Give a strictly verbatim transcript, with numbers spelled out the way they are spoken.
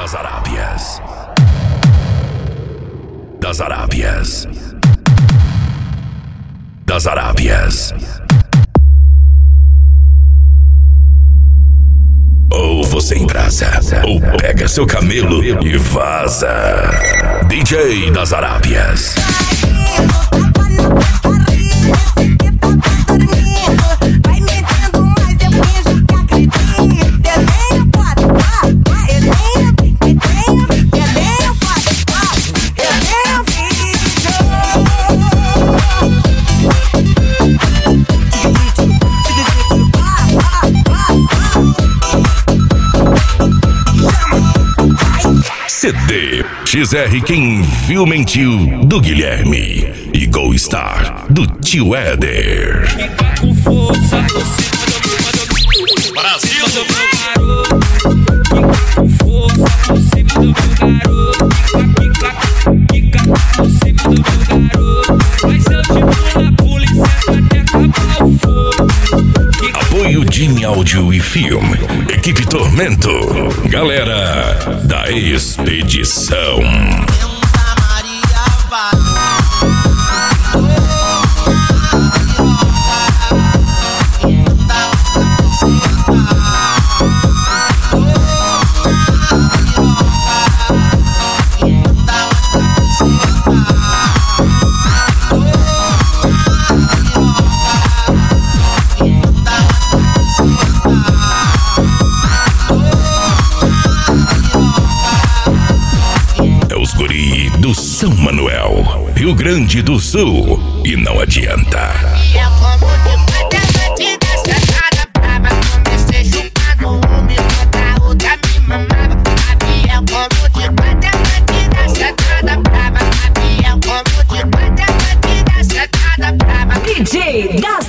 das Arábias. Das Arábias. Das Arábias. Ou você embrasa, ou pega seu camelo e vaza. D J das Arábias. C D X R Quem Viu Mentiu, do Guilherme, e Go Star, do Tio Éder. Fica com força por cima do Brasil do meu garoto. Fica com força por cima do meu garoto. Fica, fica, fica por cima do meu garoto. Mas eu te vou na polícia até acabar o fogo. Apoio Jimmy Áudio e Filme, Equipe Tormento, galera da Expedição. Do São Manuel, Rio Grande do Sul, e não adianta. D J das